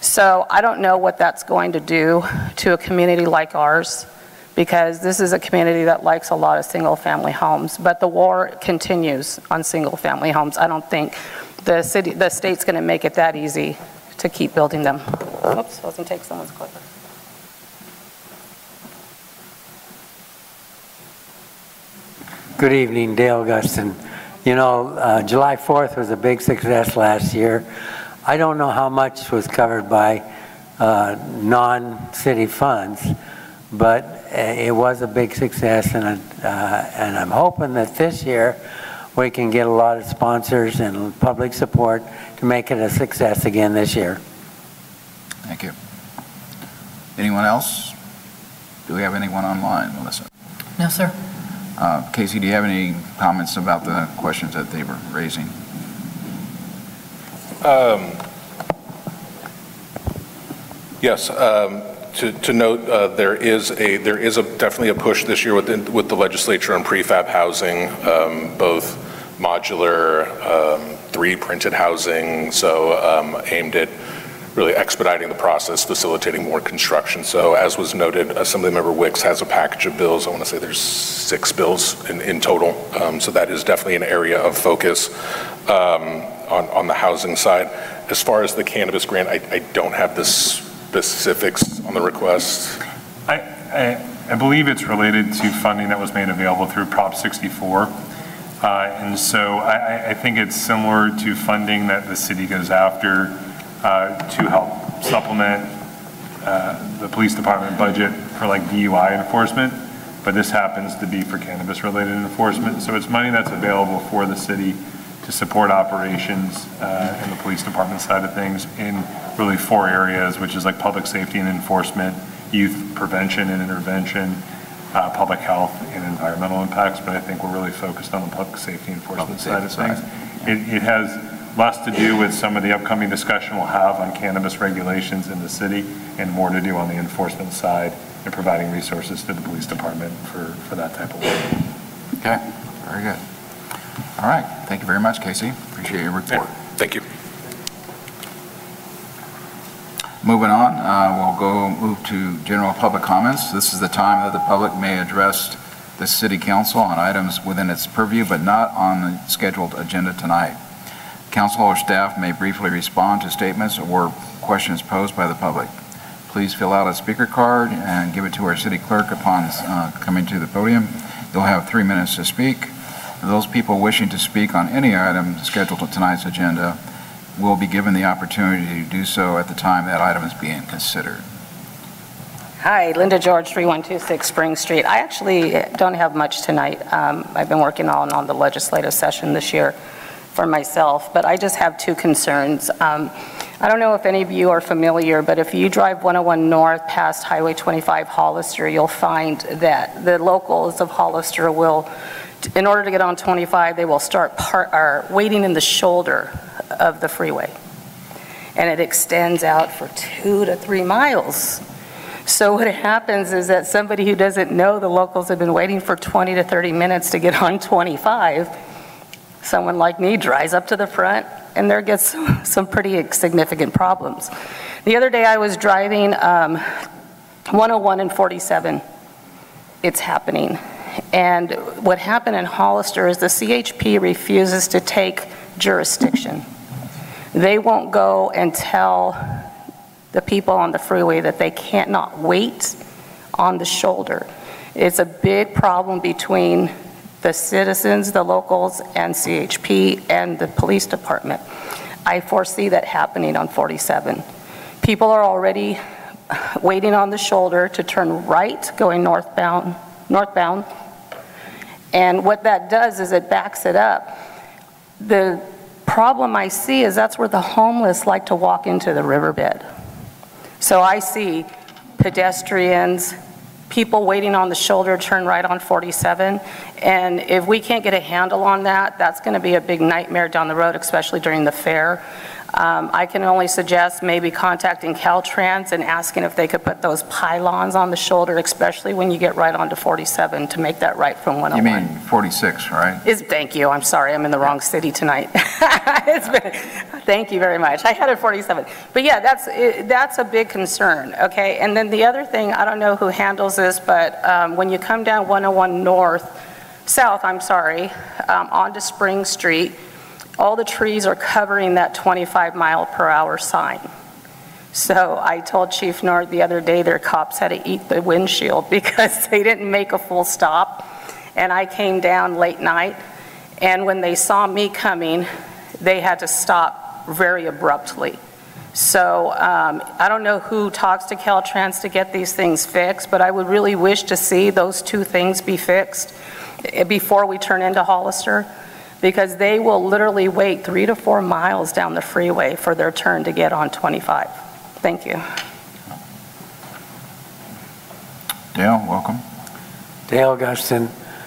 So I don't know what that's going to do to a community like ours, because this is a community that likes a lot of single-family homes, but the war continues on single-family homes. I don't think the state's going to make it that easy to keep building them. Oops, wasn't take someone's clipper. Good evening, Dale Guston. You know, July 4th was a big success last year. I don't know how much was covered by non-city funds, but it was a big success, and I'm hoping that this year we can get a lot of sponsors and public support to make it a success again this year. Thank you. Anyone else? Do we have anyone online, Melissa? No, sir. Casey, do you have any comments about the questions that they were raising? Yes. To note, there is definitely a push this year with the legislature on prefab housing, both modular, 3D printed housing, so aimed at really expediting the process, facilitating more construction. So as was noted, Assemblymember Wicks has a package of bills. I want to say there's 6 bills in total. So that is definitely an area of focus on the housing side. As far as the cannabis grant, I don't have the specifics on the request. I believe it's related to funding that was made available through Prop 64. And so I think it's similar to funding that the city goes after to help supplement the police department budget for like DUI enforcement, but this happens to be for cannabis related enforcement. So it's money that's available for the city to support operations in the police department side of things in really 4 areas, which is like public safety and enforcement, youth prevention and intervention, public health and environmental impacts, but I think we're really focused on the public safety enforcement side of things. It has less to do with some of the upcoming discussion we'll have on cannabis regulations in the city, and more to do on the enforcement side and providing resources to the police department for that type of work. Okay, very good. All right, thank you very much, Casey. Appreciate your report. Thank you. Moving on, we'll move to general public comments. This is the time that the public may address the City Council on items within its purview, but not on the scheduled agenda tonight. Council or staff may briefly respond to statements or questions posed by the public. Please fill out a speaker card and give it to our city clerk upon coming to the podium. You'll have 3 minutes to speak. Those people wishing to speak on any item scheduled to tonight's agenda will be given the opportunity to do so at the time that item is being considered. Hi, Linda George, 3126 Spring Street. I actually don't have much tonight. I've been working on the legislative session this year for myself, but I just have 2 concerns. I don't know if any of you are familiar, but if you drive 101 North past Highway 25 Hollister, you'll find that the locals of Hollister will, in order to get on 25, they will start waiting in the shoulder of the freeway. And it extends out for 2 to 3 miles. So what happens is that somebody who doesn't know the locals have been waiting for 20 to 30 minutes to get on 25, someone like me drives up to the front, and there gets some pretty significant problems. The other day I was driving 101 and 47. It's happening. And what happened in Hollister is the CHP refuses to take jurisdiction. They won't go and tell the people on the freeway that they can't not wait on the shoulder. It's a big problem between the citizens, the locals, and CHP and the police department. I foresee that happening on 47. People are already waiting on the shoulder to turn right going northbound. And what that does is it backs it up. The problem I see is that's where the homeless like to walk into the riverbed. So I see pedestrians, people waiting on the shoulder to turn right on 47. And if we can't get a handle on that, that's going to be a big nightmare down the road, especially during the fair. I can only suggest maybe contacting Caltrans and asking if they could put those pylons on the shoulder, especially when you get right onto 47 to make that right from 101. You mean 46, right? Thank you. I'm sorry. I'm in the wrong city tonight. Thank you very much. I had it 47. But yeah, that's a big concern, okay? And then the other thing, I don't know who handles this, but when you come down 101 south, onto Spring Street, all the trees are covering that 25-mile-per-hour sign. So I told Chief Nord the other day their cops had to eat the windshield because they didn't make a full stop. And I came down late night, and when they saw me coming, they had to stop very abruptly. So I don't know who talks to Caltrans to get these things fixed, but I would really wish to see those two things be fixed before we turn into Hollister, because they will literally wait 3 to 4 miles down the freeway for their turn to get on 25. Thank you. Dale, welcome. Dale Guston.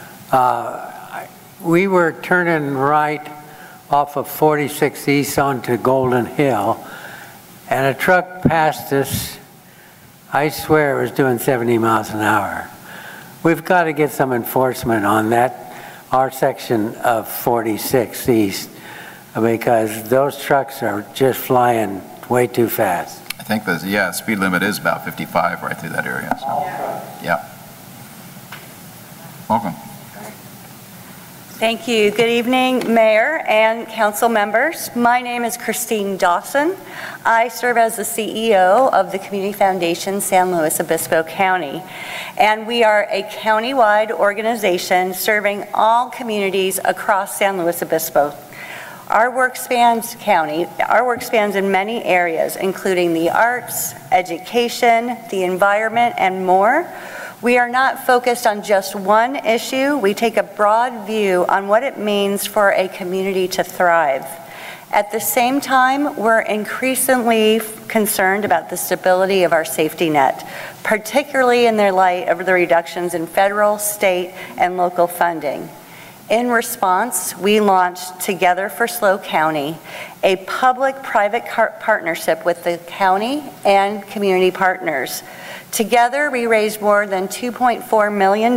We were turning right off of 46 East onto Golden Hill, and a truck passed us. I swear it was doing 70 miles an hour. We've got to get some enforcement on that, our section of 46 East, because those trucks are just flying way too fast. I think the speed limit is about 55 right through that area. So, yeah. Welcome. Thank you. Good evening, Mayor and council members. My name is Christine Dawson. I serve as the CEO of the Community Foundation San Luis Obispo County. And we are a county-wide organization serving all communities across San Luis Obispo. Our work spans in many areas, including the arts, education, the environment, and more. We are not focused on just one issue. We take a broad view on what it means for a community to thrive. At the same time, we're increasingly concerned about the stability of our safety net, particularly in the light of the reductions in federal, state, and local funding. In response, we launched Together for SLO County, a public-private partnership with the county and community partners. Together, we raised more than $2.4 million,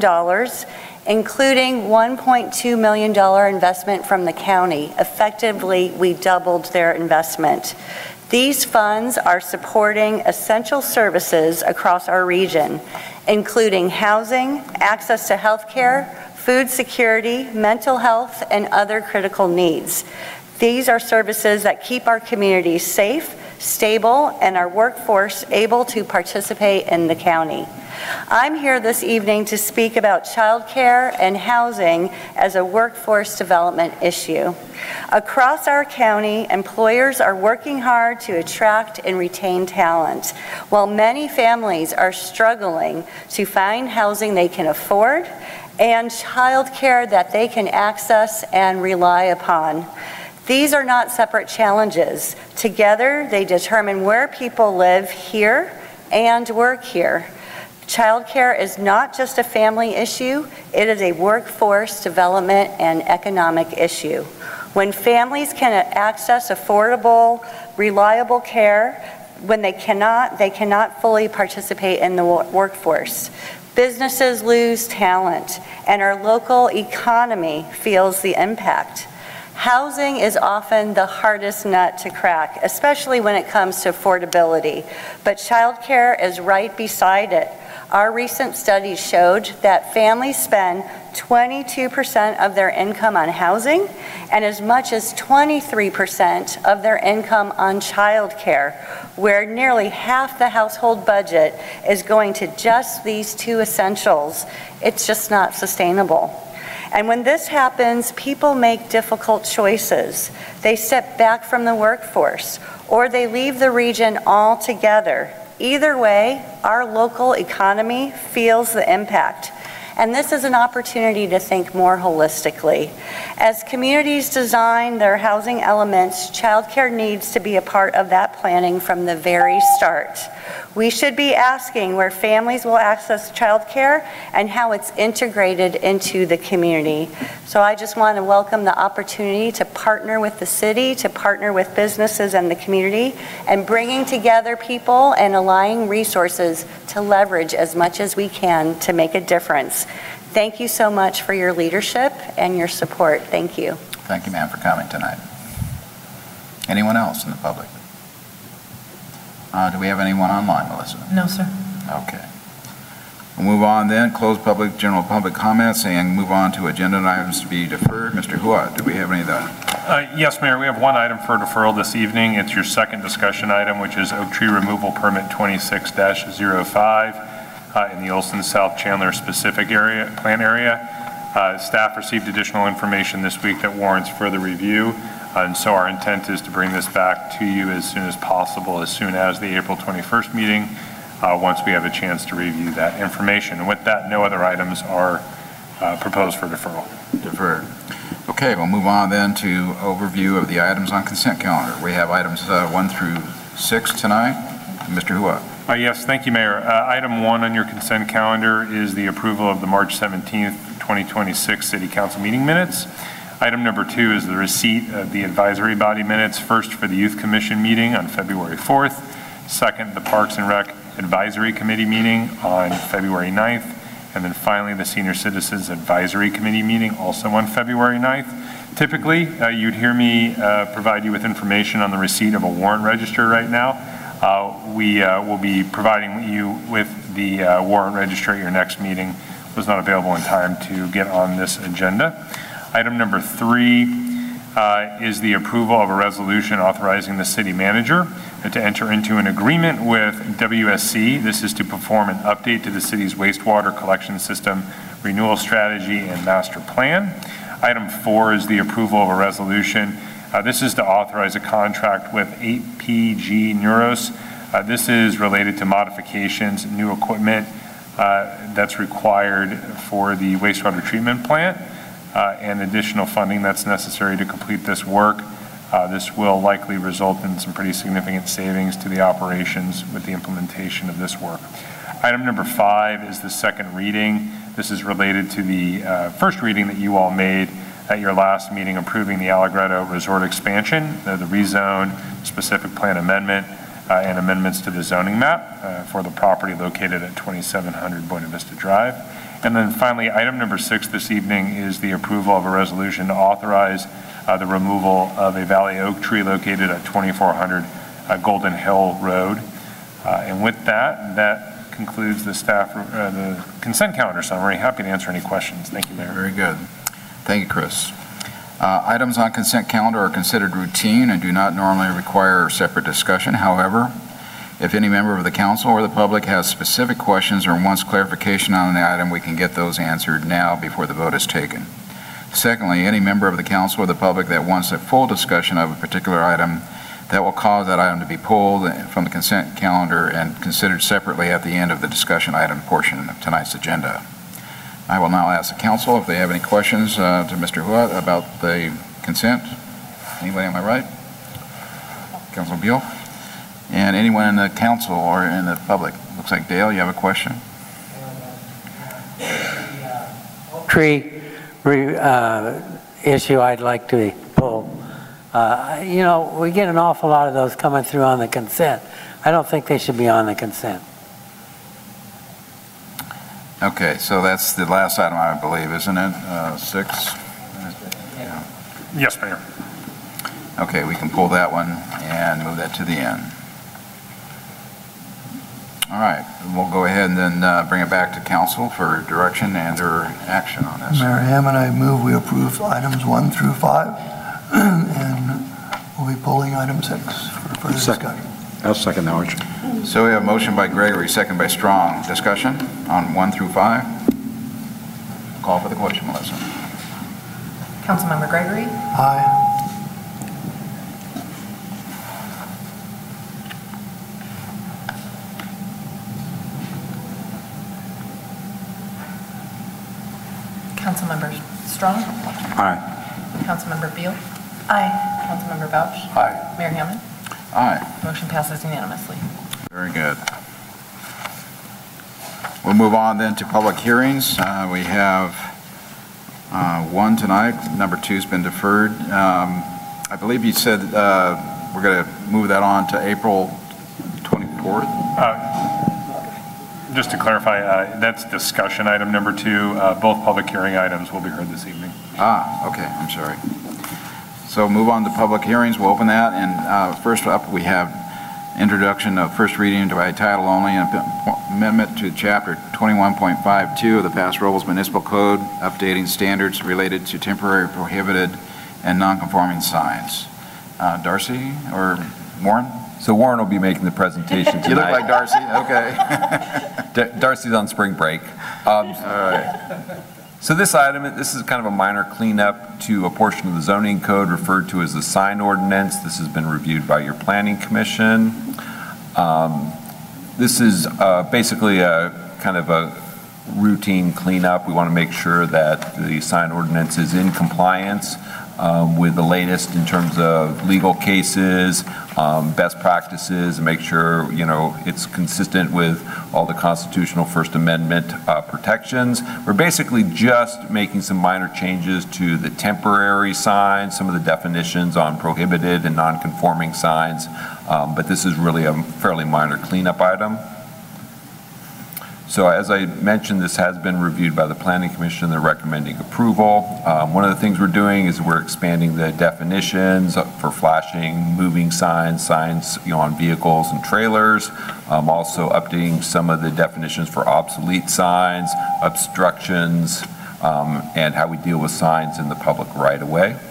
including $1.2 million investment from the county. Effectively, we doubled their investment. These funds are supporting essential services across our region, including housing, access to health care, food security, mental health, and other critical needs. These are services that keep our communities safe, stable, and our workforce able to participate in the county. I'm here this evening to speak about childcare and housing as a workforce development issue. Across our county, employers are working hard to attract and retain talent, while many families are struggling to find housing they can afford and childcare that they can access and rely upon. These are not separate challenges. Together, they determine where people live here and work here. Childcare is not just a family issue, it is a workforce development and economic issue. When families can access affordable, reliable care, when they cannot fully participate in the workforce. Businesses lose talent, and our local economy feels the impact. Housing is often the hardest nut to crack, especially when it comes to affordability, but childcare is right beside it. Our recent studies showed that families spend 22% of their income on housing and as much as 23% of their income on childcare, where nearly half the household budget is going to just these two essentials. It's just not sustainable. And when this happens, people make difficult choices. They step back from the workforce, or they leave the region altogether. Either way, our local economy feels the impact. And this is an opportunity to think more holistically. As communities design their housing elements, childcare needs to be a part of that planning from the very start. We should be asking where families will access childcare and how it's integrated into the community. So I just want to welcome the opportunity to partner with the city, to partner with businesses and the community, and bringing together people and aligning resources to leverage as much as we can to make a difference. Thank you so much for your leadership and your support. Thank you. Thank you, ma'am, for coming tonight. Anyone else in the public? Do we have anyone online, Melissa? No, sir. Okay. We'll move on then, close general public comments, and move on to agenda items to be deferred. Mr. Hua, do we have any of that? Yes, Mayor, we have one item for deferral this evening. It's your second discussion item, which is oak tree removal permit 26-05 in the Olson South Chandler specific plan area. Staff received additional information this week that warrants further review. And so our intent is to bring this back to you as soon as possible, as soon as the April 21st meeting, once we have a chance to review that information. And with that, no other items are proposed for deferral. Deferred. Okay, we'll move on then to overview of the items on consent calendar. We have items 1 through 6 tonight. Mr. Hua. Yes, thank you, Mayor. Item 1 on your consent calendar is the approval of the March 17th, 2026 City Council meeting minutes. Item number 2 is the receipt of the advisory body minutes, first for the Youth Commission meeting on February 4th, second, the Parks and Rec Advisory Committee meeting on February 9th, and then finally the Senior Citizens Advisory Committee meeting also on February 9th. Typically, you'd hear me provide you with information on the receipt of a warrant register right now. We will be providing you with the warrant register at your next meeting. It was not available in time to get on this agenda. Item number 3 is the approval of a resolution authorizing the city manager to enter into an agreement with WSC. This is to perform an update to the city's wastewater collection system renewal strategy and master plan. Item 4 is the approval of a resolution. This is to authorize a contract with 8PG Neuros. This is related to modifications, new equipment that's required for the wastewater treatment plant. And additional funding that's necessary to complete this work. This will likely result in some pretty significant savings to the operations with the implementation of this work. Item number 5 is the second reading. This is related to the first reading that you all made at your last meeting approving the Allegretto Resort expansion, the rezone, specific plan amendment, and amendments to the zoning map for the property located at 2700 Buena Vista Drive. And then finally, item number 6 this evening is the approval of a resolution to authorize the removal of a valley oak tree located at 2400 Golden Hill Road. And with that, that concludes the the consent calendar summary. Happy to answer any questions. Thank you, Mayor. Very good. Thank you, Chris. Items on consent calendar are considered routine and do not normally require separate discussion. However, if any member of the council or the public has specific questions or wants clarification on the item, we can get those answered now before the vote is taken. Secondly, any member of the council or the public that wants a full discussion of a particular item, that will cause that item to be pulled from the consent calendar and considered separately at the end of the discussion item portion of tonight's agenda. I will now ask the council if they have any questions to Mr. Hua about the consent. Anybody on my right? Councilman Beal? And anyone in the council or in the public? Looks like Dale, you have a question? Tree issue I'd like to pull. You know, we get an awful lot of those coming through on the consent. I don't think they should be on the consent. Okay, so that's the last item, I believe, isn't it? 6? Yeah. Yes, Mayor. Okay, we can pull that one and move that to the end. All right, we'll go ahead and then bring it back to council for direction and their action on this. Mayor Hammond, I move we approve items 1 through 5, and we'll be pulling item 6 for further discussion. I'll second that motion. So we have a motion by Gregory, second by Strong. Discussion on 1 through 5? Call for the question, Melissa. Councilmember Gregory? Aye. Councilmember Strong? Aye. Councilmember Beal? Aye. Councilmember Bouch? Aye. Mayor Hammond? Aye. Motion passes unanimously. Very good. We'll move on then to public hearings. We have one tonight. Number 2's been deferred. I believe you said we're going to move that on to April 24th. Just to clarify, that's discussion item number 2. Both public hearing items will be heard this evening. Okay, I'm sorry. So move on to public hearings. We'll open that. And first up, we have introduction of first reading by title only, amendment to Chapter 21.52 of the Paso Robles Municipal Code, updating standards related to temporary prohibited and non-conforming signs. Darcy or Warren? So Warren will be making the presentation tonight. You look like Darcy, okay. Darcy's on spring break. All right. So this is kind of a minor cleanup to a portion of the zoning code referred to as the sign ordinance. This has been reviewed by your planning commission. This is basically a kind of a routine cleanup. We want to make sure that the sign ordinance is in compliance with the latest in terms of legal cases, best practices, and make sure, it's consistent with all the constitutional First Amendment protections. We're basically just making some minor changes to the temporary signs, some of the definitions on prohibited and non-conforming signs, but this is really a fairly minor cleanup item. So as I mentioned, this has been reviewed by the Planning Commission. They're recommending approval. One of the things we're doing is we're expanding the definitions for flashing, moving signs on vehicles and trailers. Also updating some of the definitions for obsolete signs, obstructions, and how we deal with signs in the public right of way.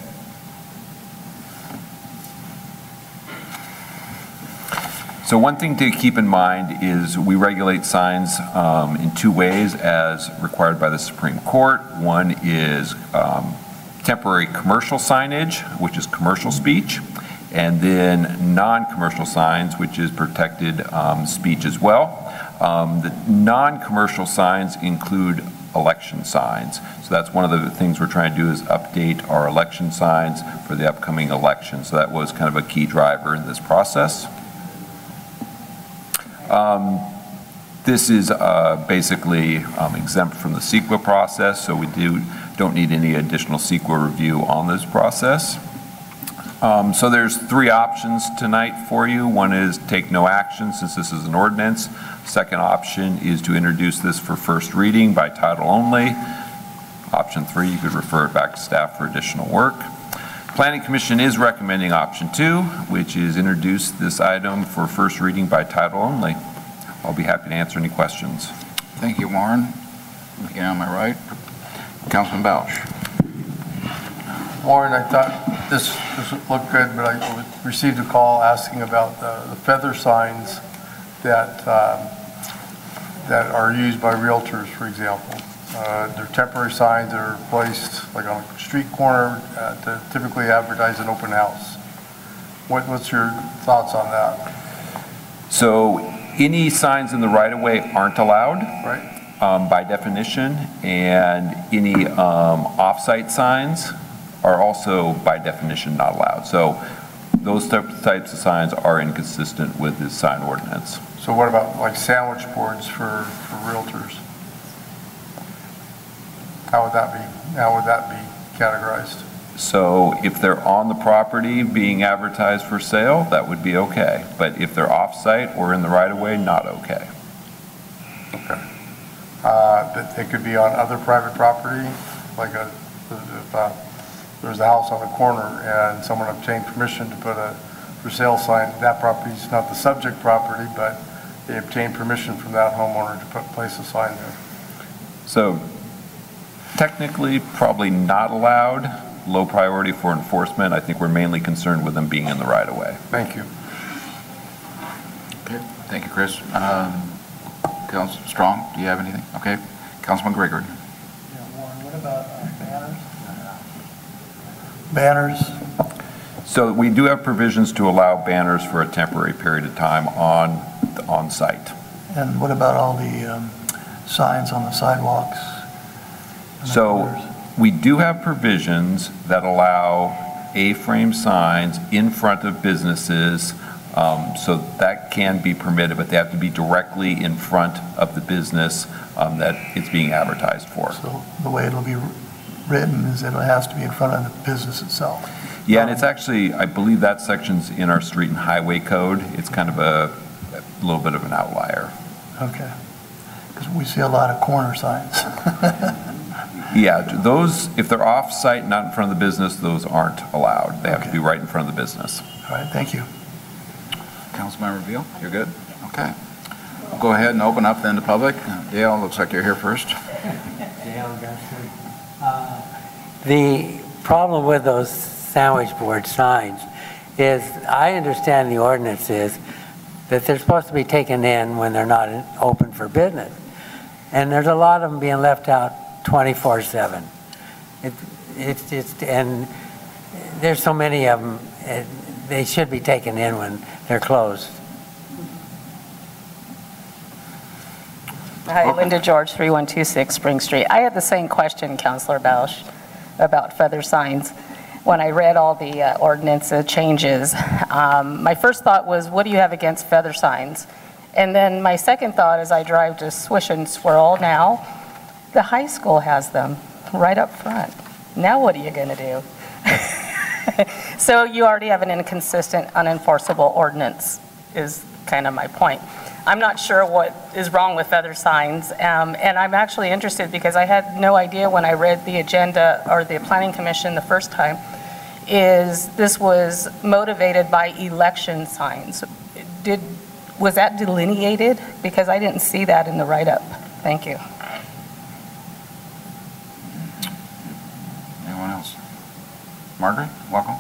So one thing to keep in mind is we regulate signs in 2 ways as required by the Supreme Court. One is temporary commercial signage, which is commercial speech, and then non-commercial signs, which is protected speech as well. The non-commercial signs include election signs. So that's one of the things we're trying to do is update our election signs for the upcoming election. So that was kind of a key driver in this process. This is basically exempt from the CEQA process, so we don't need any additional CEQA review on this process. So there's 3 options tonight for you. One is take no action since this is an ordinance. Second option is to introduce this for first reading by title only. Option 3, you could refer it back to staff for additional work. Planning Commission is recommending option 2, which is introduce this item for first reading by title only. I'll be happy to answer any questions. Thank you, Warren. Again, on my right, Councilman Bouch. Warren, I thought this looked good, but I received a call asking about the feather signs that are used by realtors, for example. They're temporary signs that are placed like on a street corner to typically advertise an open house. What's your thoughts on that? So any signs in the right-of-way aren't allowed, right? By definition, and any off-site signs are also by definition not allowed. So those types of signs are inconsistent with the sign ordinance. So what about like sandwich boards for realtors? How would that be categorized? So if they're on the property being advertised for sale, that would be okay. But if they're off-site or in the right-of-way, not okay. Okay. That they could be on other private property, like if there's a house on the corner and someone obtained permission to put a for sale sign, that property is not the subject property, but they obtained permission from that homeowner to place a sign there. So technically, probably not allowed. Low priority for enforcement. I think we're mainly concerned with them being in the right-of-way. Thank you. Okay. Thank you, Chris. Councilman Strong, do you have anything? Okay. Councilman Gregory. Yeah, Warren, what about banners? Banners? So we do have provisions to allow banners for a temporary period of time on site. And what about all the signs on the sidewalks? So We do have provisions that allow A-frame signs in front of businesses, so that can be permitted, but they have to be directly in front of the business that it's being advertised for. So the way it'll be written is that it has to be in front of the business itself. Yeah, and it's actually, I believe that section's in our street and highway code. It's kind of a little bit of an outlier. Okay. Because we see a lot of corner signs. Yeah, those, if they're off-site, not in front of the business, those aren't allowed. They have to be right in front of the business. All right, thank you. Councilmember Veal, you're good? Okay. We'll go ahead and open up then to public. Dale, looks like you're here first. The problem with those sandwich board signs is, I understand the ordinance is that they're supposed to be taken in when they're not open for business. And there's a lot of them being left out 24/7. And there's so many of them, they should be taken in when they're closed. Hi, Linda George, 3126 Spring Street. I had the same question, Councilor Bausch, about feather signs. When I read all the ordinance changes, my first thought was, what do you have against feather signs? And then my second thought, as I drive to Swish and Swirl now, the high school has them right up front. Now what are you going to do? So you already have an inconsistent, unenforceable ordinance, is kind of my point. I'm not sure what is wrong with feather signs, and I'm actually interested because I had no idea when I read the agenda or the Planning Commission the first time, is this was motivated by election signs. Was that delineated? Because I didn't see that in the write-up. Thank you. Anyone else? Margaret, welcome.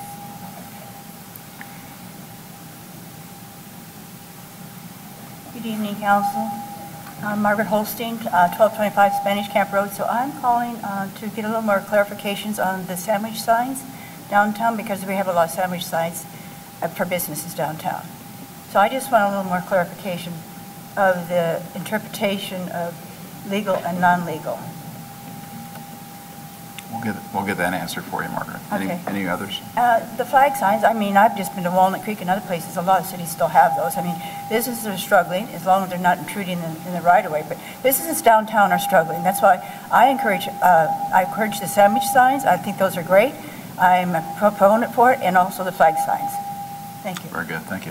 Good evening, Council. I'm Margaret Holstein, 1225 Spanish Camp Road. So I'm calling to get a little more clarifications on the sandwich signs downtown, because we have a lot of sandwich signs for businesses downtown. So I just want a little more clarification of the interpretation of legal and non-legal. We'll get that answered for you, Margaret. Okay. Any others? The flag signs, I mean, I've just been to Walnut Creek and other places. A lot of cities still have those. I mean, businesses are struggling as long as they're not intruding in the right-of-way. But businesses downtown are struggling. That's why I encourage the sandwich signs. I think those are great. I'm a proponent for it, and also the flag signs. Thank you. Very good. Thank you.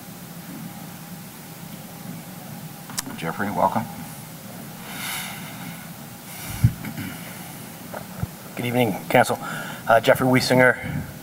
Jeffrey, welcome. Good evening, Council. Jeffrey Wiesinger,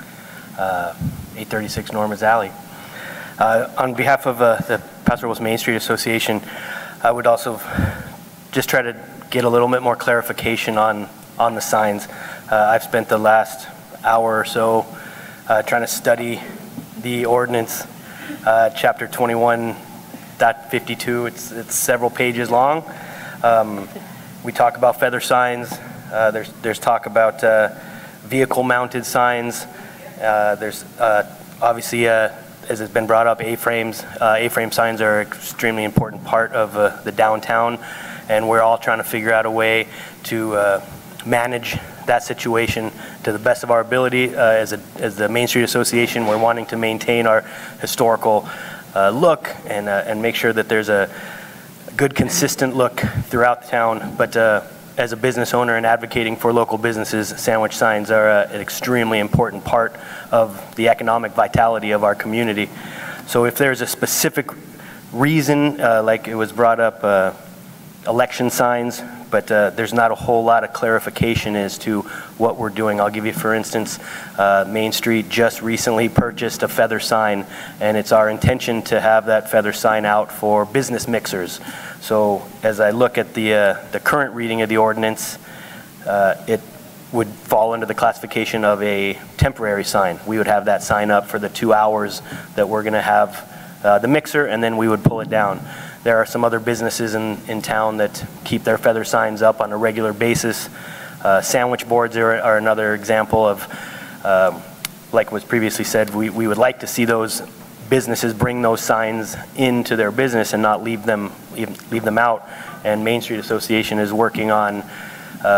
836 Norma's Alley. On behalf of the Paso Robles Main Street Association, I would also just try to get a little bit more clarification on the signs. I've spent the last hour or so trying to study the ordinance, chapter 21.52. It's several pages long. We talk about feather signs. There's talk about vehicle-mounted signs. There's obviously, as has been brought up, A-frames. A-frame signs are an extremely important part of the downtown, and we're all trying to figure out a way to manage that situation to the best of our ability. As the Main Street Association, we're wanting to maintain our historical look and make sure that there's a good, consistent look throughout the town. But as a business owner and advocating for local businesses, sandwich signs are an extremely important part of the economic vitality of our community. So if there's a specific reason, like it was brought up, election signs, but there's not a whole lot of clarification as to what we're doing. I'll give you, for instance, Main Street just recently purchased a feather sign, and it's our intention to have that feather sign out for business mixers. So as I look at the current reading of the ordinance, it would fall under the classification of a temporary sign. We would have that sign up for the 2 hours that we're going to have the mixer, and then we would pull it down. There are some other businesses in town that keep their feather signs up on a regular basis. Sandwich boards are another example of, like was previously said, we would like to see those businesses bring those signs into their business and not leave them out. And Main Street Association is working on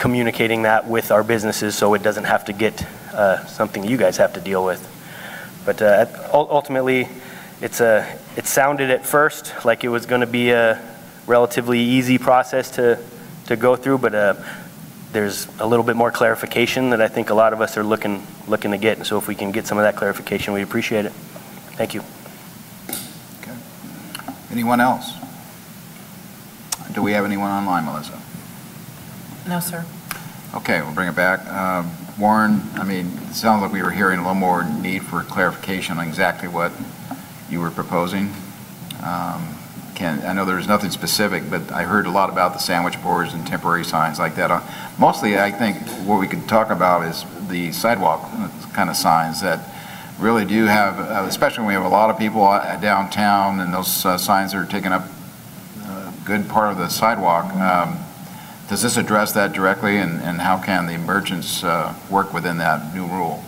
communicating that with our businesses so it doesn't have to get something you guys have to deal with. But ultimately, it sounded at first like it was going to be a relatively easy process to go through, but there's a little bit more clarification that I think a lot of us are looking to get. And so if we can get some of that clarification, we'd appreciate it. Thank you. Okay. Anyone else? Do we have anyone online, Melissa? No, sir. Okay, we'll bring it back. Warren, I mean, it sounds like we were hearing a little more need for clarification on exactly what you were proposing. I know there's nothing specific, but I heard a lot about the sandwich boards and temporary signs like that. Mostly, I think what we could talk about is the sidewalk kind of signs that really do have, especially when we have a lot of people downtown and those signs are taking up a good part of the sidewalk. Does this address that directly, and how can the merchants work within that new rule?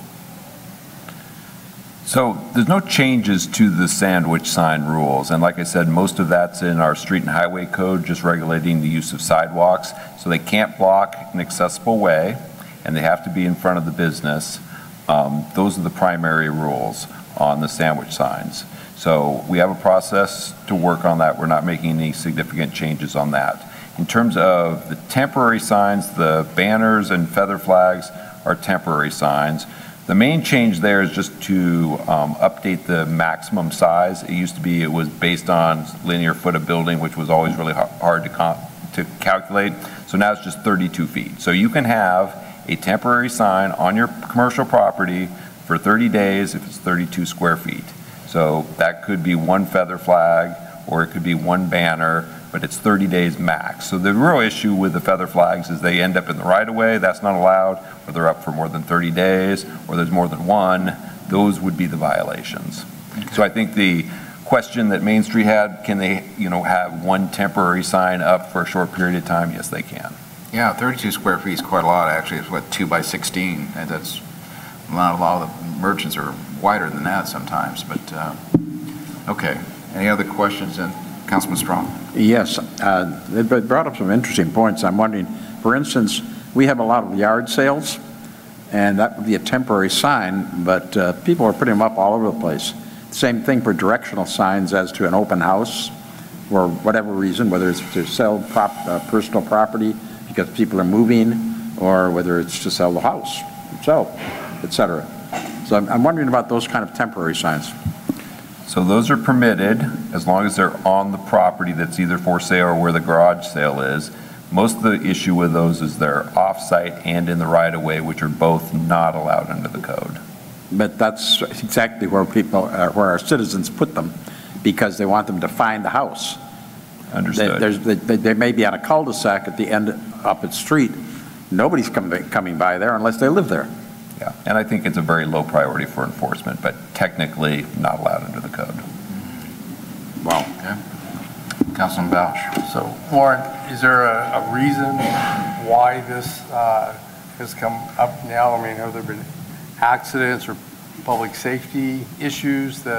So there's no changes to the sandwich sign rules. And like I said, most of that's in our street and highway code, just regulating the use of sidewalks. So they can't block an accessible way, and they have to be in front of the business. Those are the primary rules on the sandwich signs. So we have a process to work on that. We're not making any significant changes on that. In terms of the temporary signs, the banners and feather flags are temporary signs. The main change there is just to update the maximum size. It used to be it was based on linear foot of building, which was always really hard to calculate. So now it's just 32 feet. So you can have a temporary sign on your commercial property for 30 days if it's 32 square feet. So that could be one feather flag, or it could be one banner, but it's 30 days max. So the real issue with the feather flags is they end up in the right of way, that's not allowed, or they're up for more than 30 days, or there's more than one. Those would be the violations. Okay. So I think the question that Main Street had, can they, have one temporary sign up for a short period of time? Yes, they can. Yeah, 32 square feet is quite a lot, actually. It's 2 by 16, and that's not a lot of the merchants are wider than that sometimes, but okay. Any other questions? And Councilman Strong? Yes, it brought up some interesting points. I'm wondering, for instance, we have a lot of yard sales, and that would be a temporary sign, but people are putting them up all over the place. Same thing for directional signs as to an open house, for whatever reason, whether it's to sell personal property because people are moving, or whether it's to sell the house itself, etc. So I'm wondering about those kind of temporary signs. So those are permitted as long as they're on the property that's either for sale or where the garage sale is. Most of the issue with those is they're off-site and in the right-of-way, which are both not allowed under the code. But that's exactly where where our citizens put them, because they want them to find the house. Understood. They may be on a cul-de-sac at the end up its street. Nobody's coming by there unless they live there. Yeah, and I think it's a very low priority for enforcement, but technically not allowed under the code. Wow. Okay. Councilman Bausch. So, Warren, is there a reason why this has come up now? I mean, have there been accidents or public safety issues that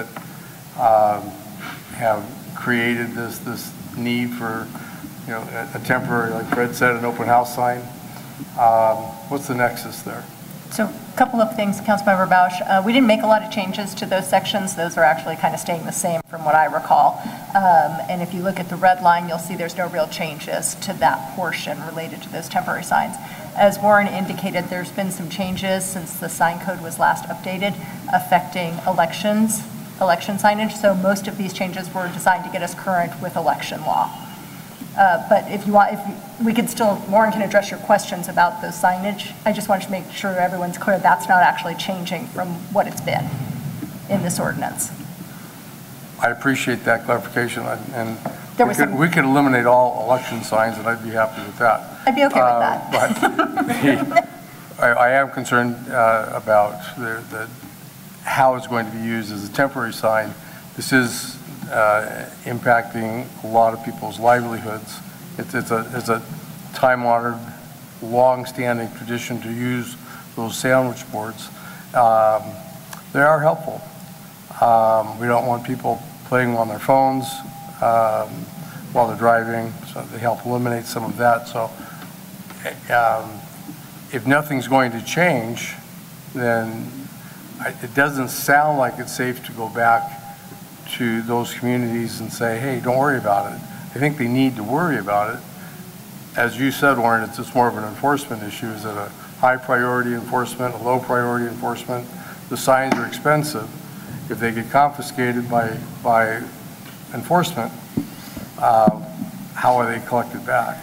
have created this need for, a temporary, like Fred said, an open house sign? What's the nexus there? So a couple of things, Councilmember Bausch. We didn't make a lot of changes to those sections. Those are actually kind of staying the same from what I recall. And if you look at the red line, you'll see there's no real changes to that portion related to those temporary signs. As Warren indicated, there's been some changes since the sign code was last updated affecting election signage. So most of these changes were designed to get us current with election law. But if you want, we could still, Warren can address your questions about the signage. I just wanted to make sure everyone's clear that's not actually changing from what it's been in this ordinance. I appreciate that clarification, and we could eliminate all election signs, and I'd be happy with that. I'd be okay with that. But I am concerned about how it's going to be used as a temporary sign. This is impacting a lot of people's livelihoods. It's a time-honored, long-standing tradition to use those sandwich boards. They are helpful. We don't want people playing on their phones while they're driving, so they help eliminate some of that. So if nothing's going to change, then it doesn't sound like it's safe to go back to those communities and say, hey, don't worry about it. I think they need to worry about it. As you said, Warren, it's just more of an enforcement issue. Is it a high priority enforcement, a low priority enforcement? The signs are expensive. If they get confiscated by enforcement, how are they collected back?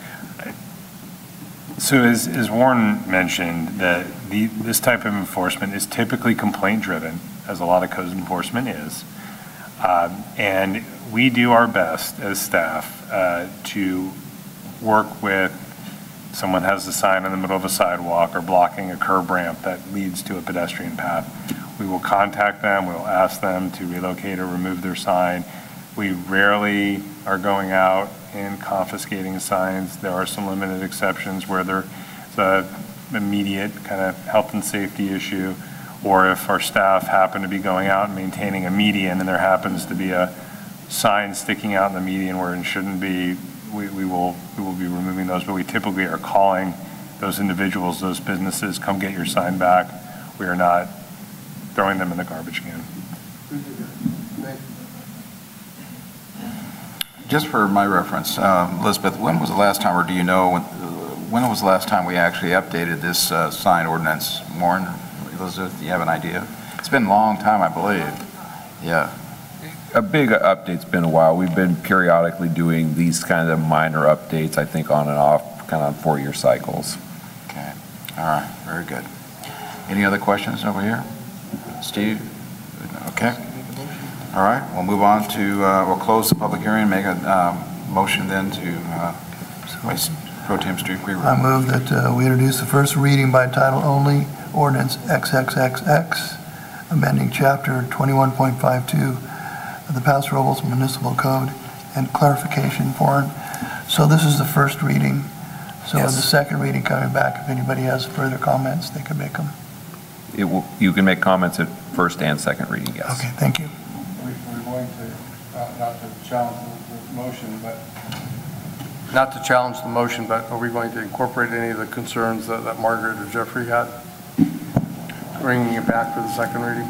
So as Warren mentioned, that this type of enforcement is typically complaint-driven, as a lot of code enforcement is. And we do our best as staff to work with someone has a sign in the middle of a sidewalk or blocking a curb ramp that leads to a pedestrian path. We will contact them, we will ask them to relocate or remove their sign. We rarely are going out and confiscating signs. There are some limited exceptions where there's an immediate kind of health and safety issue, or if our staff happen to be going out and maintaining a median and there happens to be a sign sticking out in the median where it shouldn't be, we will be removing those, but we typically are calling those individuals, those businesses, come get your sign back. We are not throwing them in the garbage can. Just for my reference, Elizabeth, when was the last time, or do you know, when was the last time we actually updated this sign ordinance? Warren, Elizabeth, do you have an idea? It's been a long time, I believe. Yeah. A big update's been a while. We've been periodically doing these kind of minor updates, I think on and off, kind of on 4-year cycles. Okay. All right. Very good. Any other questions over here? Steve? Okay. All right. We'll move on to, we'll close the public hearing and make a motion then to Vice Pro Tem Street. I move that we introduce the first reading by title only, ordinance XXXX, amending chapter 21.52 of the Paso Robles Municipal Code and clarification for it. So this is the first reading. So in the second reading coming back, if anybody has further comments, they can make them. You can make comments at first and second reading, yes. Okay, thank you. We're going to, not to challenge the motion, but not to challenge the motion, but are we going to incorporate any of the concerns that Margaret or Jeffrey had, bringing it back for the second reading?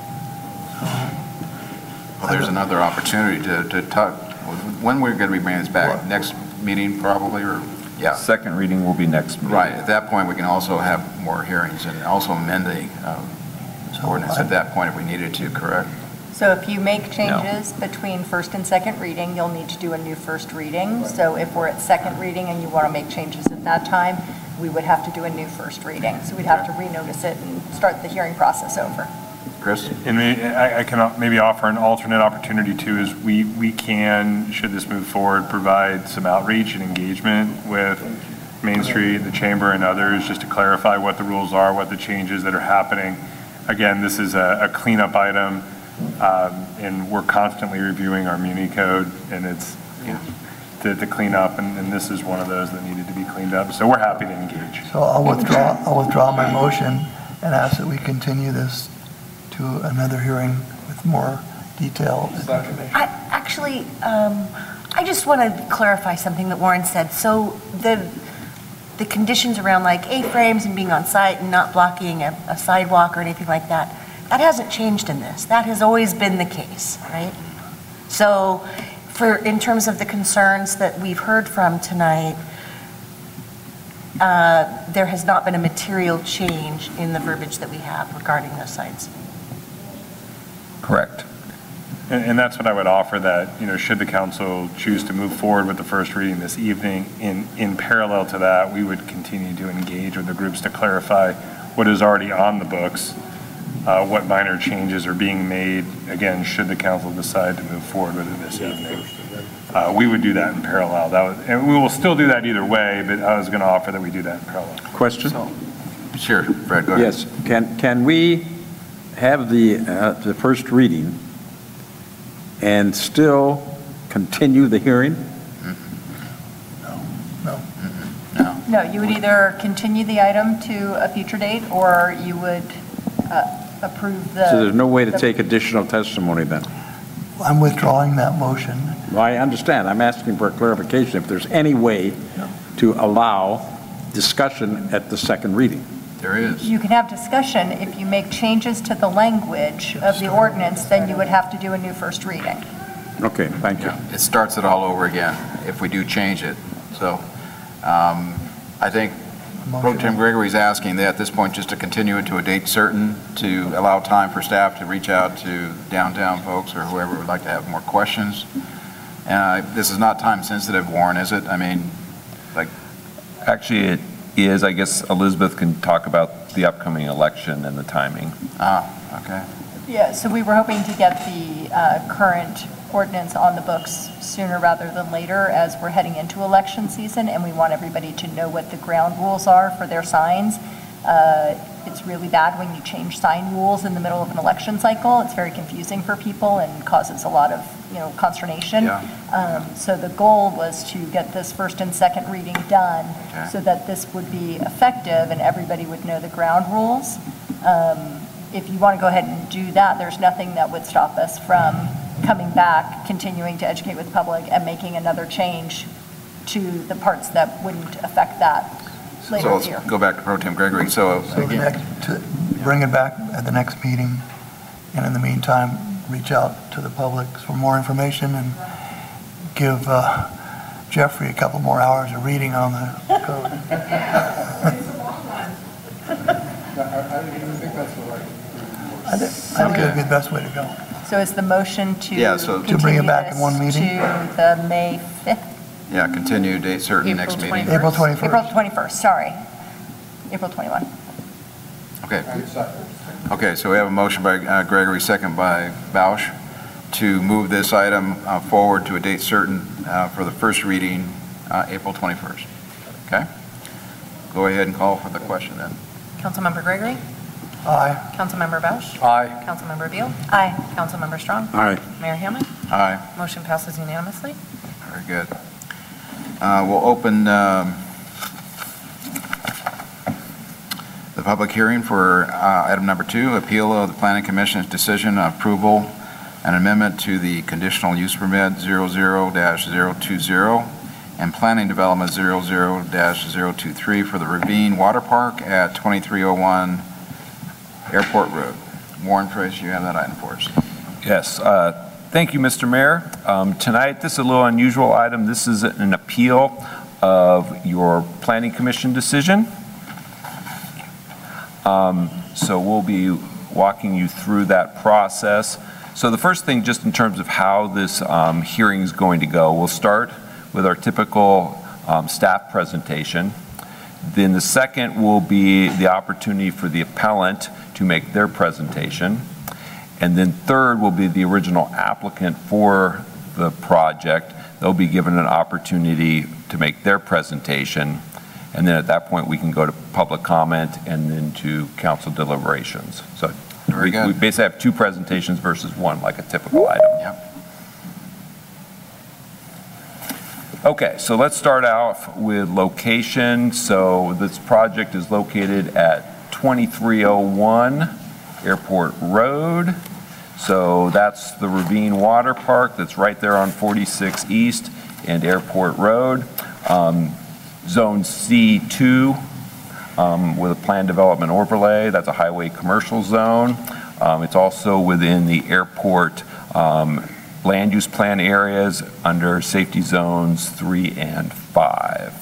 Well, there's another opportunity to talk. When we're going to be bringing this back? Next meeting probably, or? Yeah. Second reading will be next meeting. Right. At that point, we can also have more hearings and also amend the ordinance at that point if we needed to, correct? So if you make changes between first and second reading, you'll need to do a new first reading. So if we're at second reading and you want to make changes at that time, we would have to do a new first reading. So we'd have to renotice it and start the hearing process over. Chris? And I can maybe offer an alternate opportunity too, is we can, should this move forward, provide some outreach and engagement with Main Street, the Chamber, and others, just to clarify what the rules are, what the changes that are happening. Again, this is a cleanup item, and we're constantly reviewing our Muni code, and it's to clean up, and this is one of those that needed to be cleaned up. So we're happy to engage. So I'll withdraw my motion and ask that we continue this to another hearing with more detail and information. I just want to clarify something that Warren said. So the conditions around like A-frames and being on site and not blocking a sidewalk or anything like that, that hasn't changed in this. That has always been the case, right? So in terms of the concerns that we've heard from tonight, there has not been a material change in the verbiage that we have regarding those signs. Correct. And that's what I would offer, that, should the council choose to move forward with the first reading this evening, in parallel to that, we would continue to engage with the groups to clarify what is already on the books, what minor changes are being made, again, should the council decide to move forward with it this evening. We would do that in parallel. And we will still do that either way, but I was going to offer that we do that in parallel. Question? Sure, Fred, go ahead. Yes. Can we have the first reading and still continue the hearing? No, you would either continue the item to a future date, or you would approve the... So there's no way to take additional testimony then? I'm withdrawing that motion. Well, I understand. I'm asking for a clarification. If there's any way to allow discussion at the second reading. There is. You can have discussion. If you make changes to the language of the ordinance, then you would have to do a new first reading. Okay, thank you. It starts it all over again if we do change it. So I think Pro Tem Gregory's asking that at this point just to continue it to a date certain to allow time for staff to reach out to downtown folks or whoever would like to have more questions. This is not time sensitive, Warren, is it? I mean, like. Actually, it is. I guess Elizabeth can talk about the upcoming election and the timing. Okay. Yeah, so we were hoping to get the current ordinance on the books sooner rather than later as we're heading into election season, and we want everybody to know what the ground rules are for their signs. It's really bad when you change sign rules in the middle of an election cycle. It's very confusing for people and causes a lot of, consternation. Yeah. So the goal was to get this first and second reading done so that this would be effective and everybody would know the ground rules. If you want to go ahead and do that, there's nothing that would stop us from coming back, continuing to educate with the public, and making another change to the parts that wouldn't affect that later So this year. let's go back to Pro Tem Gregory. So to bring it back at the next meeting, and in the meantime, reach out to the public for more information and give Jeffrey a couple more hours of reading on the code. I think that's the right. I think it would be the best way to go. So is the motion to to bring it back in one meeting? to the May 5th? Yeah, continue date certain next meeting. April 21st. April 21st, sorry. April 21. Okay. Okay, so we have a motion by Gregory, second by Bausch, to move this item forward to a date certain for the first reading, April 21st. Okay? Go ahead and call for the question then. Councilmember Gregory? Aye. Councilmember Bausch? Aye. Councilmember Beal? Aye. Councilmember Strong? Aye. Mayor Hammond? Aye. Motion passes unanimously. Very good. We'll open the public hearing for item number 2, appeal of the Planning Commission's decision approval and amendment to the conditional use permit 00-020 and planning development 00-023 for the Ravine Water Park at 2301 Airport Road. Warren Trace, you have that item for us. Yes. Thank you, Mr. Mayor. Tonight, this is a little unusual item. This is an appeal of your Planning Commission decision. So we'll be walking you through that process. So the first thing, just in terms of how this hearing is going to go, we'll start with our typical staff presentation. Then the second will be the opportunity for the appellant to make their presentation. And then third will be the original applicant for the project. They'll be given an opportunity to make their presentation. And then at that point, we can go to public comment and then to council deliberations. So we basically have 2 presentations versus 1, like a typical item. Yep. Okay, so let's start off with location. So this project is located at 2301 Airport Road. So that's the Ravine Water Park that's right there on 46 East and Airport Road. Zone C2 with a planned development overlay. That's a highway commercial zone. It's also within the airport land use plan areas under safety zones 3 and 5.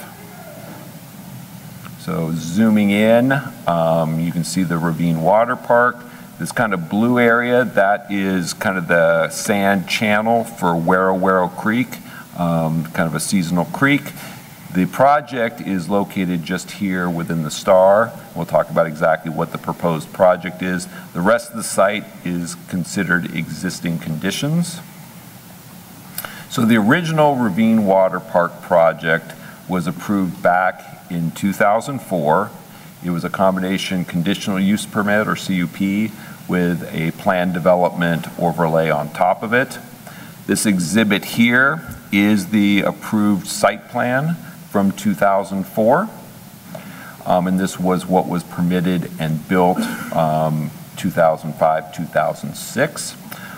So zooming in, you can see the Ravine Water Park. This kind of blue area, that is kind of the sand channel for Wero Creek, kind of a seasonal creek. The project is located just here within the Star. We'll talk about exactly what the proposed project is. The rest of the site is considered existing conditions. So the original Ravine Water Park project was approved back in 2004. It was a combination conditional use permit, or CUP, with a planned development overlay on top of it. This exhibit here is the approved site plan from 2004. And this was what was permitted and built 2005, 2006.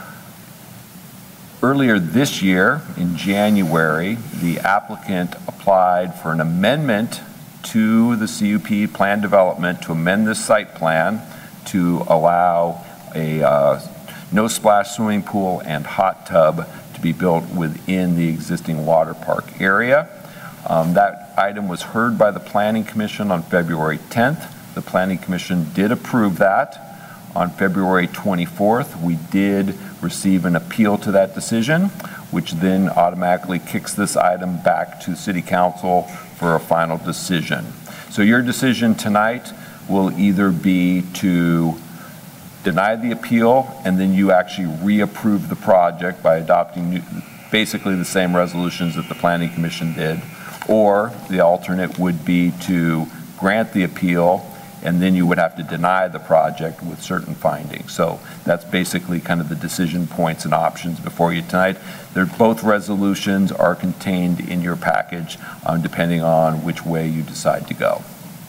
Earlier this year, in January, the applicant applied for an amendment to the CUP plan development to amend this site plan to allow a no splash swimming pool and hot tub to be built within the existing water park area. That item was heard by the Planning Commission on February 10th. The Planning Commission did approve that. On February 24th, we did receive an appeal to that decision, which then automatically kicks this item back to City Council for a final decision. So your decision tonight will either be to deny the appeal and then you actually reapprove the project by adopting basically the same resolutions that the Planning Commission did, or the alternate would be to grant the appeal and then you would have to deny the project with certain findings. So that's basically kind of the decision points and options before you tonight. Both resolutions are contained in your package, depending on which way you decide to go.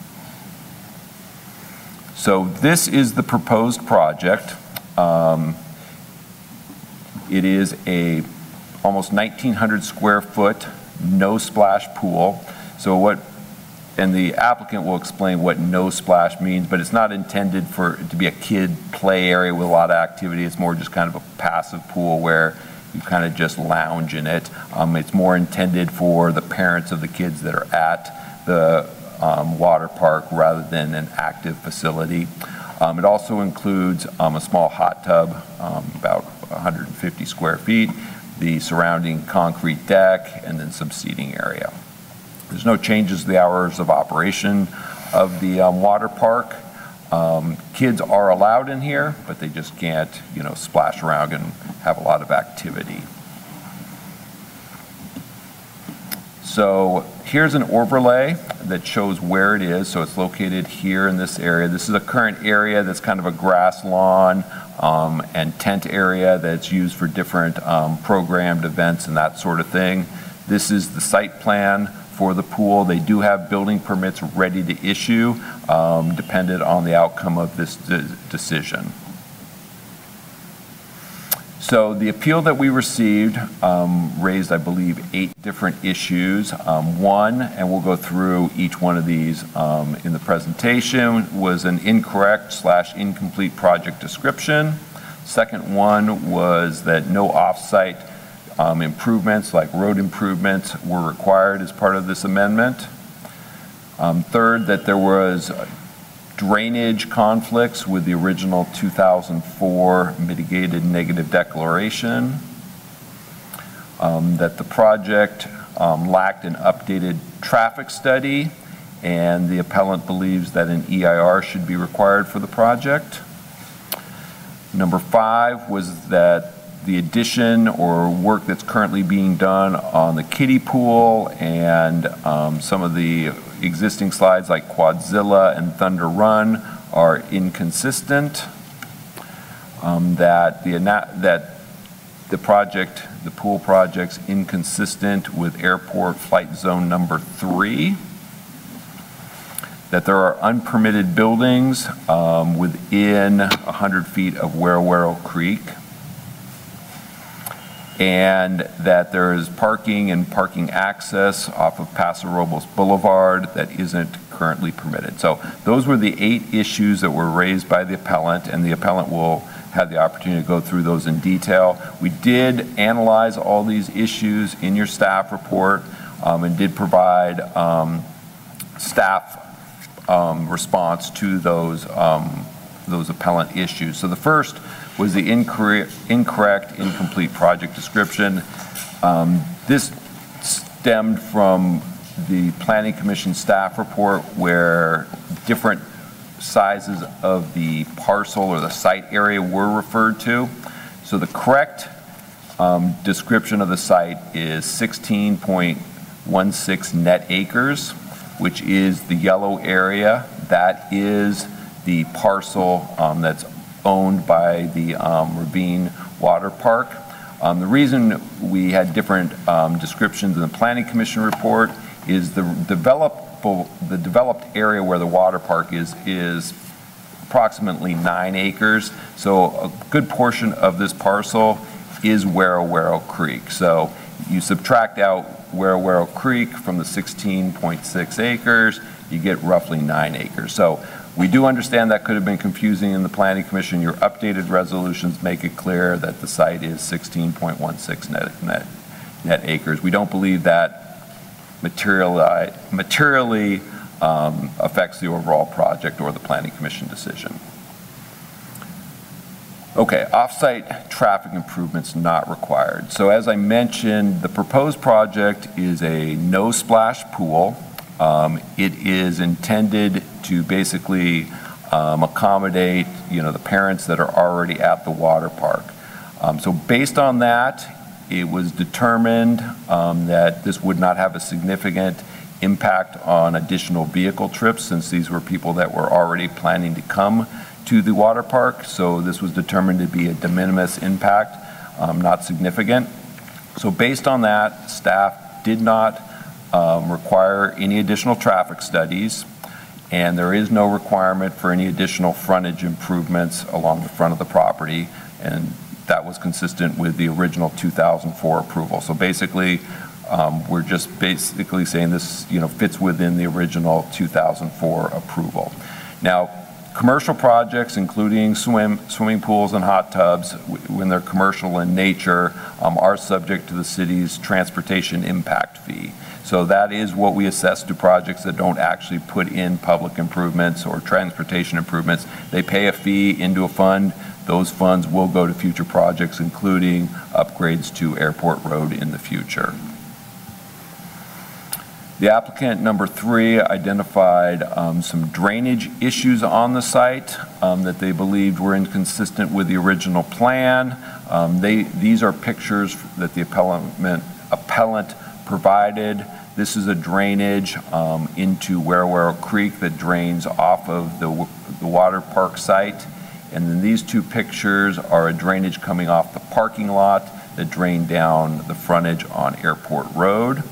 So this is the proposed project. It is a almost 1,900 square foot no splash pool. So and the applicant will explain what no splash means, but it's not intended for it to be a kid play area with a lot of activity. It's more just kind of a passive pool where you kind of just lounge in it. It's more intended for the parents of the kids that are at the water park rather than an active facility. It also includes a small hot tub, about 150 square feet, the surrounding concrete deck, and then some seating area. There's no changes to the hours of operation of the water park. Kids are allowed in here, but they just can't, splash around and have a lot of activity. So here's an overlay that shows where it is. So it's located here in this area. This is a current area that's kind of a grass lawn and tent area that's used for different programmed events and that sort of thing. This is the site plan for the pool. They do have building permits ready to issue, dependent on the outcome of this decision. So the appeal that we received raised, I believe, 8 different issues. One, and we'll go through each one of these in the presentation, was an incorrect/incomplete project description. Second one was that no off-site improvements like road improvements were required as part of this amendment. Third, that there was drainage conflicts with the original 2004 mitigated negative declaration. That the project lacked an updated traffic study, and the appellant believes that an EIR should be required for the project. Number 5 was that the addition or work that's currently being done on the kiddie pool and some of the existing slides like Quadzilla and Thunder Run are inconsistent. That the pool project's inconsistent with airport flight zone number 3. That there are unpermitted buildings within 100 feet of Wero Creek. And that there is parking and parking access off of Paso Robles Boulevard that isn't currently permitted. So those were the 8 issues that were raised by the appellant, and the appellant will have the opportunity to go through those in detail. We did analyze all these issues in your staff report and did provide staff response to those appellant issues. So the first was the incorrect, incomplete project description. This stemmed from the Planning Commission staff report where different sizes of the parcel or the site area were referred to. So the correct description of the site is 16.16 net acres, which is the yellow area. That is the parcel that's owned by the Ravine Water Park. The reason we had different descriptions in the Planning Commission report is the developed area where the water park is approximately 9 acres. So a good portion of this parcel is Wero Creek. So you subtract out Wero Creek from the 16.6 acres, you get roughly 9 acres. So we do understand that could have been confusing in the Planning Commission. Your updated resolutions make it clear that the site is 16.16 net acres. We don't believe that materially affects the overall project or the Planning Commission decision. Okay, off-site traffic improvements not required. So as I mentioned, the proposed project is a no-splash pool. It is intended to basically accommodate, the parents that are already at the water park. So based on that, it was determined that this would not have a significant impact on additional vehicle trips, since these were people that were already planning to come to the water park. So this was determined to be a de minimis impact, not significant. So based on that, staff did not require any additional traffic studies, and there is no requirement for any additional frontage improvements along the front of the property, and that was consistent with the original 2004 approval. So basically, we're just basically saying this, fits within the original 2004 approval. Now, commercial projects, including swimming pools and hot tubs, when they're commercial in nature, are subject to the city's transportation impact fee. So that is what we assess to projects that don't actually put in public improvements or transportation improvements. They pay a fee into a fund. Those funds will go to future projects, including upgrades to Airport Road in the future. The applicant, number 3, identified some drainage issues on the site that they believed were inconsistent with the original plan. These are pictures that the appellant provided. This is a drainage into Wero Creek that drains off of the water park site. And then these 2 pictures are a drainage coming off the parking lot that drained down the frontage on Airport Road.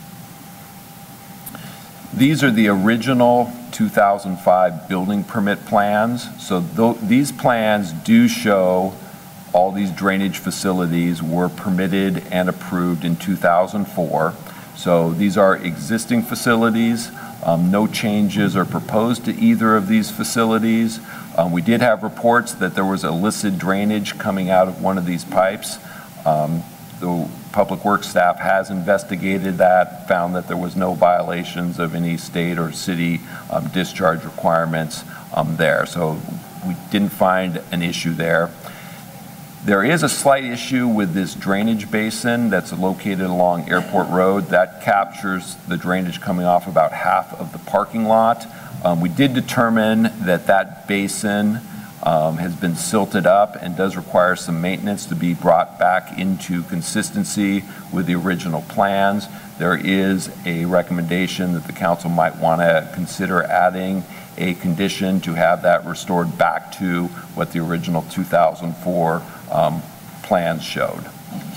These are the original 2005 building permit plans. So these plans do show all these drainage facilities were permitted and approved in 2004. So these are existing facilities. No changes are proposed to either of these facilities. We did have reports that there was illicit drainage coming out of one of these pipes. The Public Works staff has investigated that, found that there was no violations of any state or city discharge requirements there. So we didn't find an issue there. There is a slight issue with this drainage basin that's located along Airport Road. That captures the drainage coming off about half of the parking lot. We did determine that that basin has been silted up and does require some maintenance to be brought back into consistency with the original plans. There is a recommendation that the council might want to consider adding a condition to have that restored back to what the original 2004 plans showed.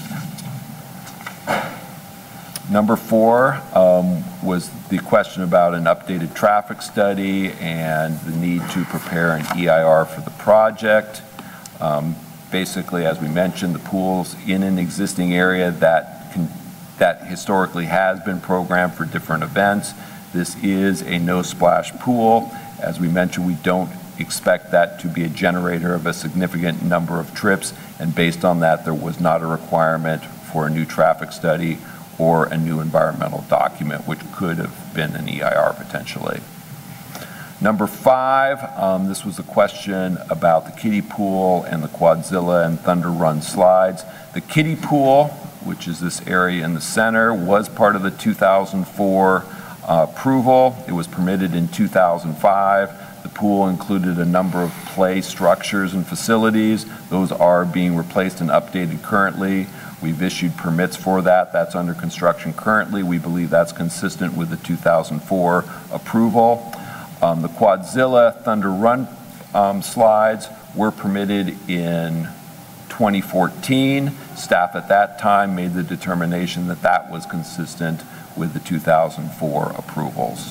Number 4 was the question about an updated traffic study and the need to prepare an EIR for the project. Basically, as we mentioned, the pool's in an existing area that historically has been programmed for different events. This is a no-splash pool. As we mentioned, we don't expect that to be a generator of a significant number of trips, and based on that, there was not a requirement for a new traffic study or a new environmental document, which could have been an EIR potentially. Number 5, this was a question about the kiddie pool and the Quadzilla and Thunder Run slides. The kiddie pool, which is this area in the center, was part of the 2004 approval. It was permitted in 2005. The pool included a number of play structures and facilities. Those are being replaced and updated currently. We've issued permits for that. That's under construction currently. We believe that's consistent with the 2004 approval. The Quadzilla Thunder Run slides were permitted in 2014. Staff at that time made the determination that that was consistent with the 2004 approvals.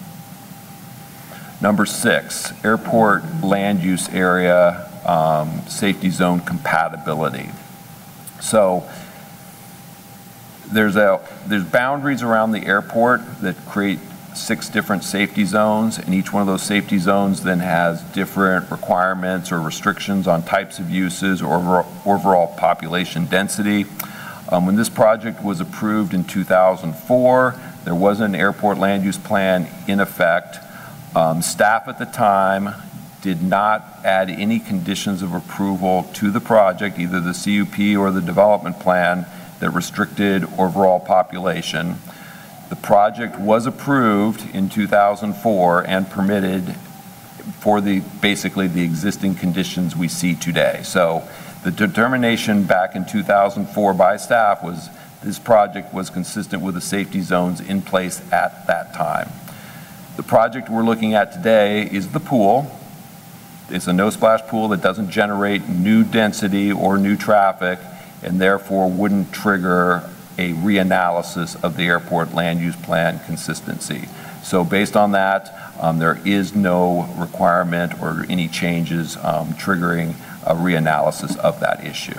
Number 6, airport land use area safety zone compatibility. So there's boundaries around the airport that create 6 different safety zones, and each one of those safety zones then has different requirements or restrictions on types of uses or overall population density. When this project was approved in 2004, there was an airport land use plan in effect. Staff at the time did not add any conditions of approval to the project, either the CUP or the development plan, that restricted overall population. The project was approved in 2004 and permitted for basically the existing conditions we see today. So the determination back in 2004 by staff was this project was consistent with the safety zones in place at that time. The project we're looking at today is the pool. It's a no-splash pool that doesn't generate new density or new traffic, and therefore wouldn't trigger a reanalysis of the airport land use plan consistency. So based on that, there is no requirement or any changes triggering a reanalysis of that issue.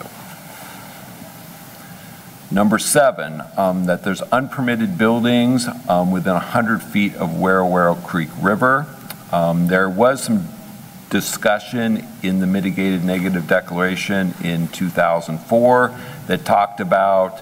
Number 7, that there's unpermitted buildings within 100 feet of Wero Creek River. There was some discussion in the mitigated negative declaration in 2004 that talked about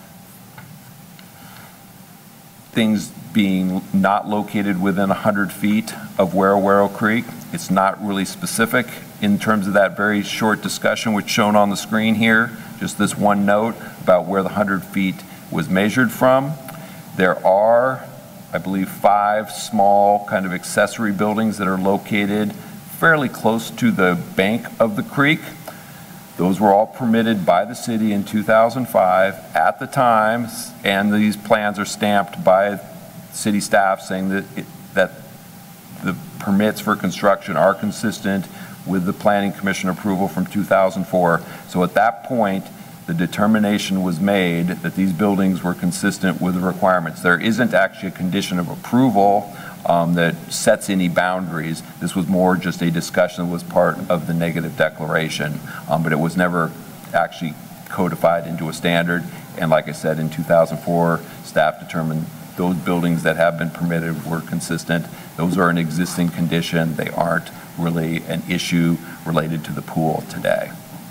things being not located within 100 feet of Wero Creek. It's not really specific in terms of that very short discussion, which is shown on the screen here. Just this one note about where the 100 feet was measured from. There are, I believe, 5 small kind of accessory buildings that are located fairly close to the bank of the creek. Those were all permitted by the city in 2005 at the time, and these plans are stamped by city staff saying that the permits for construction are consistent with the Planning Commission approval from 2004. So at that point, the determination was made that these buildings were consistent with the requirements. There isn't actually a condition of approval that sets any boundaries. This was more just a discussion that was part of the negative declaration, but it was never actually codified into a standard. And like I said, in 2004, staff determined those buildings that have been permitted were consistent. Those are an existing condition. They aren't really an issue related to the pool today.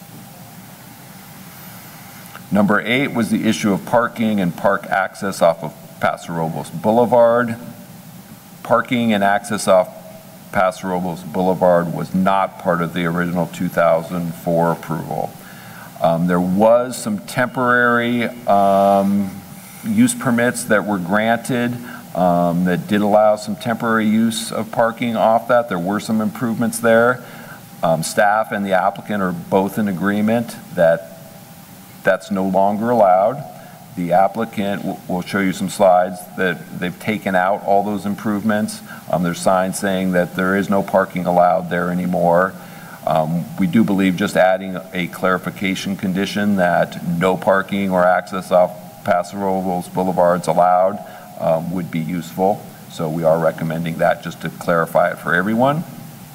Number 8 was the issue of parking and park access off of Paso Robles Boulevard. Parking and access off Paso Robles Boulevard was not part of the original 2004 approval. There was some temporary use permits that were granted that did allow some temporary use of parking off that. There were some improvements there. Staff and the applicant are both in agreement that that's no longer allowed. The applicant will show you some slides that they've taken out all those improvements. There's signs saying that there is no parking allowed there anymore. We do believe just adding a clarification condition that no parking or access off Paso Robles Boulevard's allowed would be useful. So we are recommending that just to clarify it for everyone.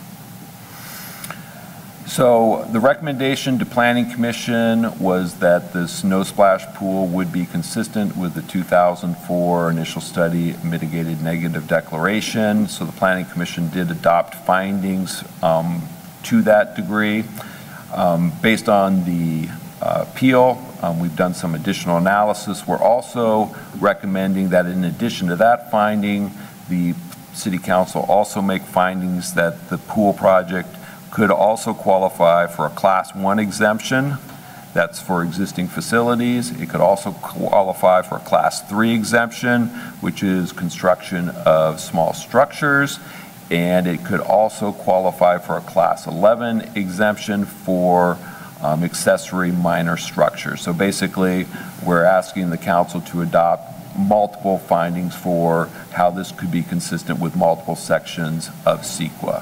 So the recommendation to Planning Commission was that this no splash pool would be consistent with the 2004 initial study mitigated negative declaration. So the Planning Commission did adopt findings to that degree. Based on the appeal, we've done some additional analysis. We're also recommending that in addition to that finding, the City Council also make findings that the pool project could also qualify for a Class 1 exemption. That's for existing facilities. It could also qualify for a Class 3 exemption, which is construction of small structures. And it could also qualify for a Class 11 exemption for accessory minor structures. So basically, we're asking the council to adopt multiple findings for how this could be consistent with multiple sections of CEQA.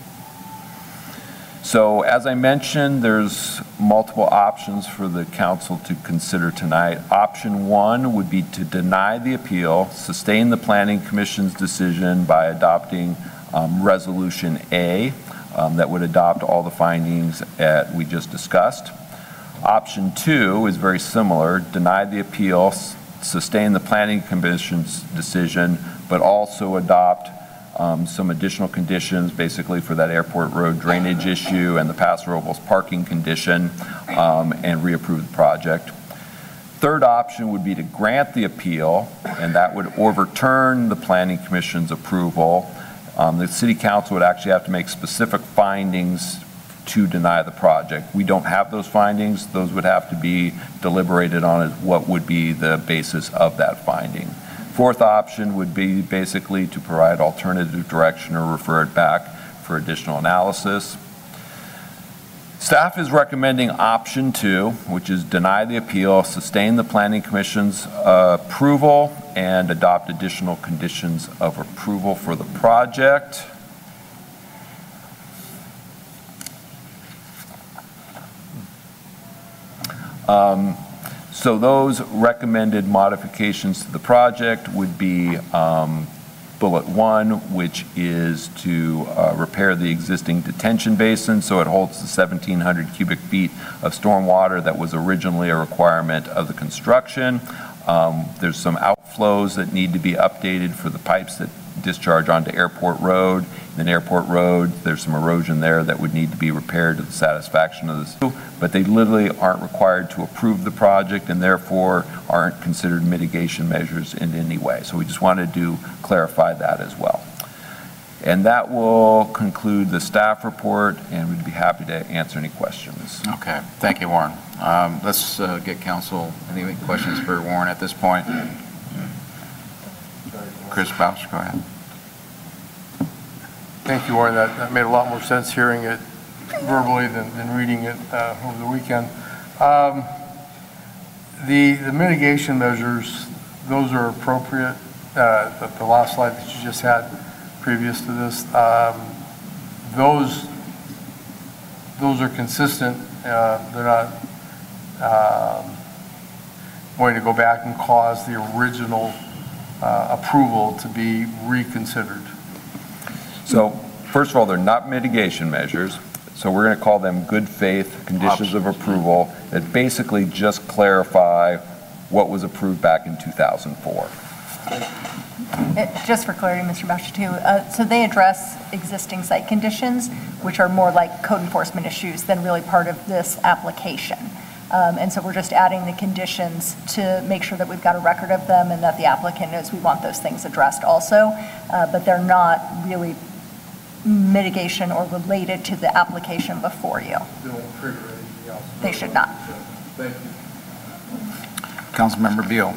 So as I mentioned, there's multiple options for the council to consider tonight. Option 1 would be to deny the appeal, sustain the Planning Commission's decision by adopting Resolution A that would adopt all the findings that we just discussed. Option 2 is very similar, deny the appeal, sustain the planning commission's decision, but also adopt some additional conditions, basically for that Airport Road drainage issue and the Paso Robles parking condition, and reapprove the project. Third option would be to grant the appeal, and that would overturn the planning commission's approval. The city council would actually have to make specific findings to deny the project. We don't have those findings. Those would have to be deliberated on as what would be the basis of that finding. Fourth option would be basically to provide alternative direction or refer it back for additional analysis. Staff is recommending option 2, which is deny the appeal, sustain the planning commission's approval, and adopt additional conditions of approval for the project. So those recommended modifications to the project would be bullet 1, which is to repair the existing detention basin so it holds the 1,700 cubic feet of stormwater that was originally a requirement of the construction. There's some outflows that need to be updated for the pipes that discharge onto Airport Road. In Airport Road, there's some erosion there that would need to be repaired to the satisfaction of the city, but they literally aren't required to approve the project and therefore aren't considered mitigation measures in any way. So we just wanted to clarify that as well. And that will conclude the staff report, and we'd be happy to answer any questions. Okay, thank you, Warren. Let's get council. Any questions for Warren at this point? Chris Bausch, go ahead. Thank you, Warren. That made a lot more sense hearing it verbally than reading it over the weekend. The mitigation measures, those are appropriate. The last slide that you just had previous to this, those are consistent. They're not going to go back and cause the original approval to be reconsidered. So first of all, they're not mitigation measures. So we're going to call them good faith conditions of approval that basically just clarify what was approved back in 2004. Just for clarity, Mr. Bausch, too, so they address existing site conditions, which are more like code enforcement issues than really part of this application. And so we're just adding the conditions to make sure that we've got a record of them and that the applicant knows we want those things addressed also, but they're not really mitigation or related to the application before you. They won't trigger anything else. They should not. Thank you. Councilmember Beal.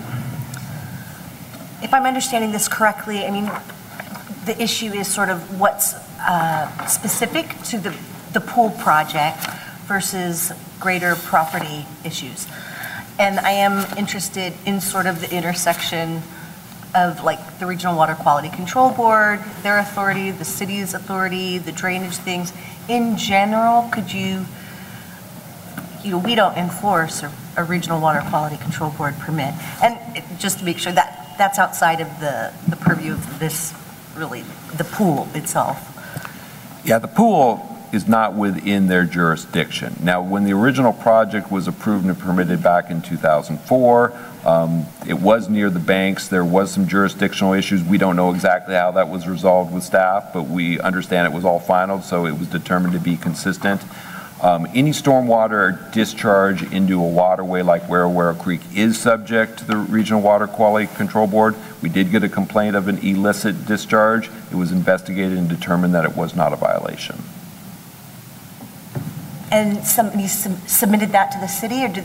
If I'm understanding this correctly, I mean, the issue is sort of what's specific to the pool project versus greater property issues. And I am interested in sort of the intersection of like the Regional Water Quality Control Board, their authority, the city's authority, the drainage things. In general, could you know, we don't enforce a Regional Water Quality Control Board permit. And just to make sure that that's outside of the purview of this, really, the pool itself. Yeah, the pool is not within their jurisdiction. Now, when the original project was approved and permitted back in 2004, it was near the banks. There was some jurisdictional issues. We don't know exactly how that was resolved with staff, but we understand it was all final, so it was determined to be consistent. Any stormwater discharge into a waterway like Wero Creek is subject to the Regional Water Quality Control Board. We did get a complaint of an illicit discharge. It was investigated and determined that it was not a violation. And somebody submitted that to the city, or did